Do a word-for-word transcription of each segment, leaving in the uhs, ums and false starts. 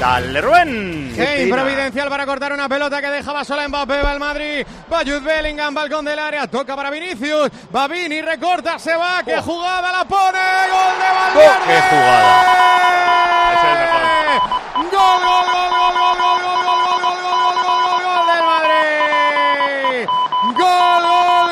Dale, Rubén. Qué improvidencial para cortar una pelota que dejaba sola Mbappé. Va el Madrid. Va Jude Bellingham, balcón del área. Toca para Vinicius. Va Vini, recorta, se va. ¡Qué jugada la pone! ¡Gol de Valverde! ¡Qué jugada! Ese es el mejor. ¡Gol, gol, gol, gol, gol, gol, gol, gol, gol, gol, gol, gol, gol, gol, gol del Madrid! ¡Gol, gol,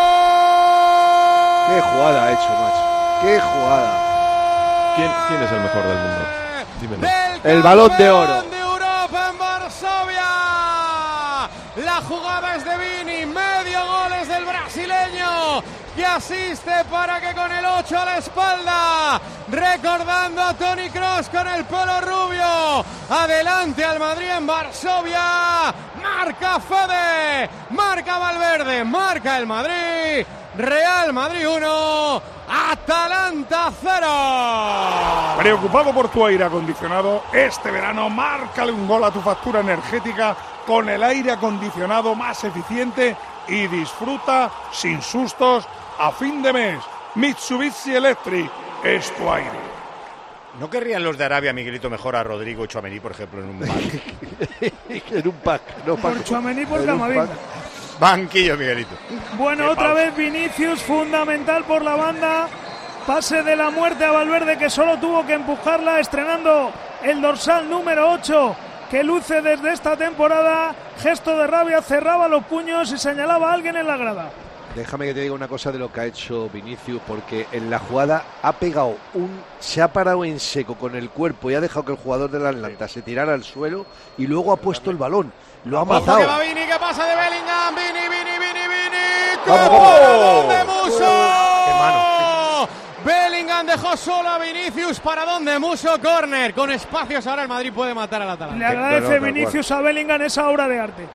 gol! ¡Qué jugada ha hecho, macho! ¡Qué jugada! ¿Quién, quién es el mejor del mundo? Dímelo. El Balón de Oro. De Europa en Varsovia. La jugada es de Vini, medio gol es del brasileño, que asiste para que con el ocho a la espalda, recordando a Toni Kroos con el pelo rubio, adelante al Madrid en Varsovia. Marca Fede, marca Valverde, marca el Madrid. Real Madrid uno, Atalanta cero. Preocupado por tu aire acondicionado, este verano márcale un gol a tu factura energética con el aire acondicionado más eficiente y disfruta sin sustos a fin de mes. Mitsubishi Electric es tu aire. ¿No querrían los de Arabia, Miguelito, mejor a Rodrigo Tchouaméni, por ejemplo, en un pack? En un pack. No por Tchouaméni, por Camavinga. Banquillo, Miguelito. Bueno, otra vez Vinicius, fundamental por la banda. Pase de la muerte a Valverde, que solo tuvo que empujarla, estrenando el dorsal número ocho, que luce desde esta temporada. Gesto de rabia, cerraba los puños y señalaba a alguien en la grada. Déjame que te diga una cosa de lo que ha hecho Vinicius, porque en la jugada ha pegado un... se ha parado en seco con el cuerpo y ha dejado que el jugador del Atlanta se tirara al suelo y luego ha puesto el balón. Lo ha matado. Que va Vini, que pasa de Bellingham. Vini, Vini, Vini, Vini. ¡Qué ¡Vamos, paradón de Muso! ¡Qué mano! Bellingham dejó solo a Vinicius. Paradón de Muso, córner. Con espacios ahora el Madrid puede matar al Atalanta. Le agradece Vinicius a Bellingham esa obra de arte.